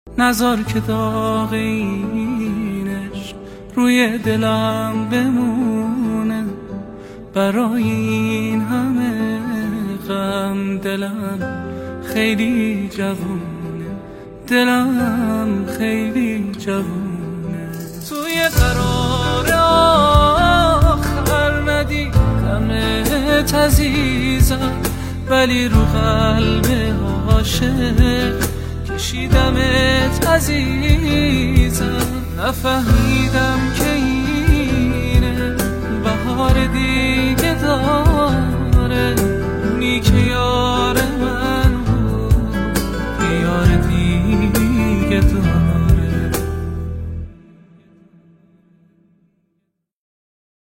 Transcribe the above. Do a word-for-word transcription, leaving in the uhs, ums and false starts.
نذار که داغ اینش روی دلم بمونه، برای این همه غم دلم خیلی جوونه، دلم خیلی جوونه. توی قرار آخر ندیدمت عزیزم، ولی رو قلب عاشق کشیدمت عزیزم. نفهمیدم که اینه بهار دیگه داره، اونی که